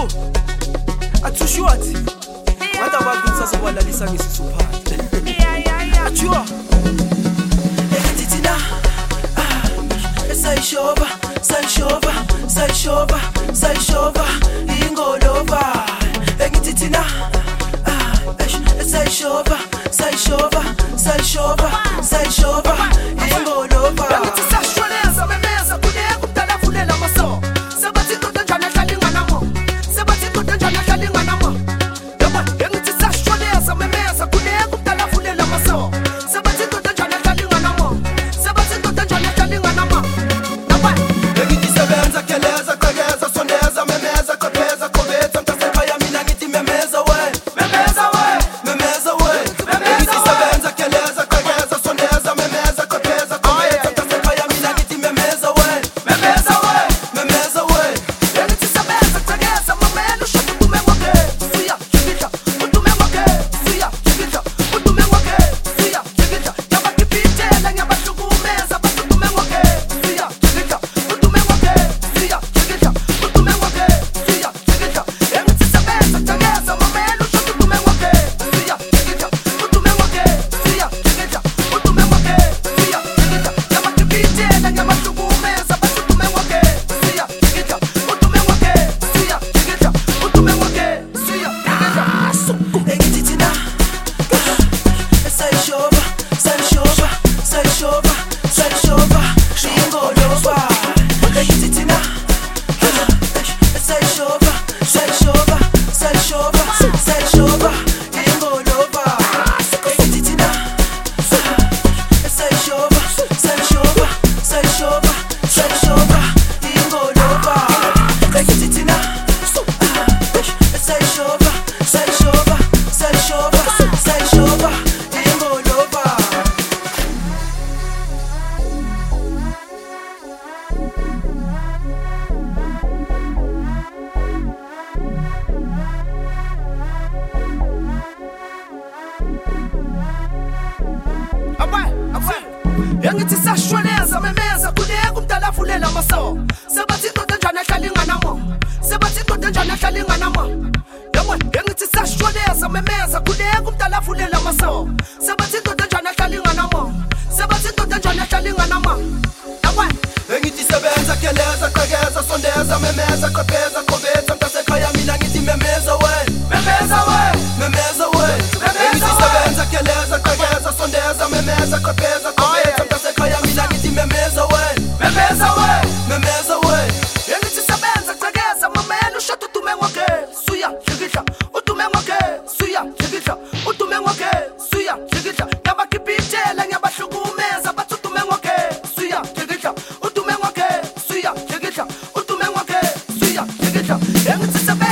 athushwathi ngathi abantu kusazobalalisa ngesisuphathi athiwa ethi thina sayishova sayishova sayishova sayishova ingolova engithi thina sayishova sayishova sayishova sayishova ingolova engithi sashoneza memeza kuneke umdala avulela amaso sebathi indoda njani ahlala inganamo sebathi indoda njani ahlala inganamo yabo engithi sashoneza memeza kuneke umdala avulela amaso sebathi indoda njani ahlala inganamo sebathi indoda njani ahlala inganamo yabo engithi sebenza keleza qhekeza sondeza memeza qhebeza qhobetha mtasekhaya mina ngithi memeza we memeza we memeza we engithi sebenza keleza qhekeza sondeza memeza qhebeza qhobetha mtasekhaya mina ngithi memeza we memeza we memeza we engithi sebenza qhekeza mamela ushoda udume wakhe suya jikidla udume wakhe suya jikidla udume wakhe suya jikidla yabakipitela ngiyabahlukumeza basudume wakhe suya jikidla udume wakhe suya jikidla udume wakhe suya jikidla engithi sebenza qhekeza mamela ushoda udume wakhe suya jikidla udume wakhe suya jikidla udume wakhe suya jikidla yabakipitela ngiyabahlukumeza basudume wakhe suya jikidla udume wakhe suya jikidla udume wakhe suya jikidla engithi thina sayishova sayishova sayishova sayishova ingolova engithi thina sayishova sayishova sayishova sayishova ingolova engithi thina sayishova sayishova sayishova sayishova ingolova engithi thina sayishova sayishova sayishova sayishova ingolova engithi sashoneza memeza kuneke umdala avulela amaso sebathi indoda njani ahlala inganamo sebathi indoda njani ahlala inganamo yabo engithi sashoneza memeza kuneke umdala avulela amaso sebathi indoda njani ahlala inganamo sebathi indoda njani ahlala inganamo yabo engithi sebenza keleza qhekeza sondeza memeza qhebeza qhobetha mtasekhaya mina ngithi memeza we memeza we memeza we engithi sebenza keleza qhekeza sondeza memeza qhebeza qhobetha mtasekhaya mina ngithi memeza we memeza we memeza we engithi sebenza qhekeza mamela ushoda udume wakhe suya jikidla udume wakhe suya jikidla udume wakhe suya jikidla yabakipitela ngiyabahlukumeza bathi udume wakhe suya jikidla udume wakhe suya jikidla udume wakhe suya jikidla engithi sebenza